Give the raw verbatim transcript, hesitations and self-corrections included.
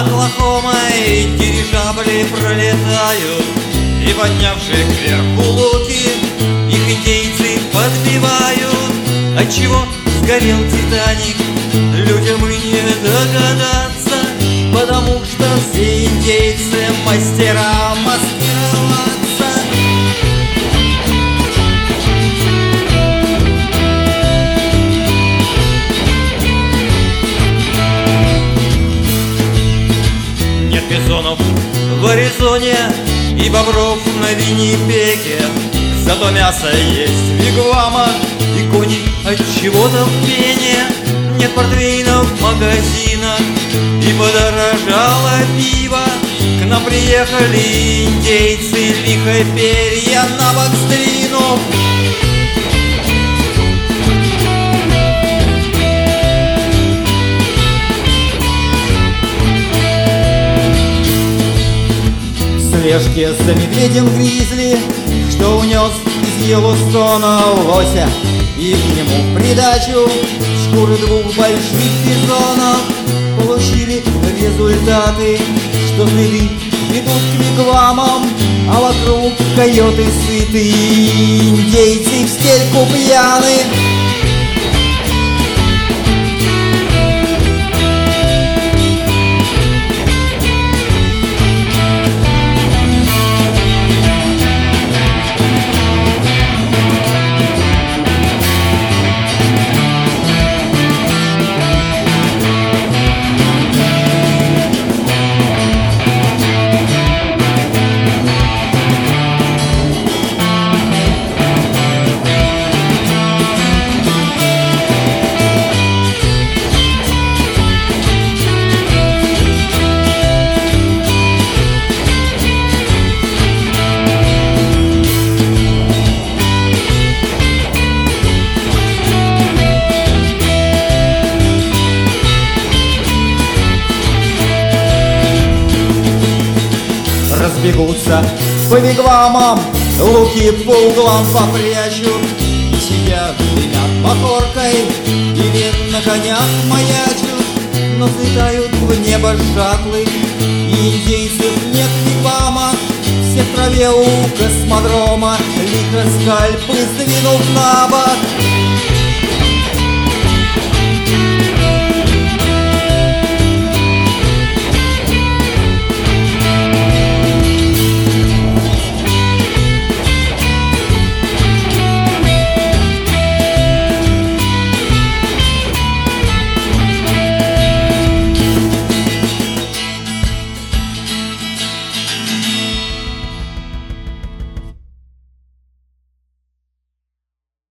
Оклахомой дирижабли пролетают, и, поднявшие кверху луки, их индейцы подбивают. Отчего сгорел Титаник, людям и не догадаться, потому что все индейцы мастера маскироваться. Нет бизонов в Аризоне и бобров на Виннипеге, зато мясо есть в вигвамах и кони от чего-то в пене. Нет портвейна в магазинах и подорожало пиво. К нам приехали индейцы, лихо перья на бок сдвинув. В слежке за медведем гризли, что унес из Йеллоустона лося, и к нему в придачу шкуры двух больших бизонов. Получили результаты, что следы ведут к вигвамам, а вокруг койоты сыты и индейцы в стельку пьяны. Разбегутся по вигвамам, луки по углам попрячут, и сидят, дымят махоркой или на конях маячут. Но взлетают в небо шаттлы, и индейцев нет в вигвамах. Все в траве у космодрома, лихо скальпы сдвинув на бок.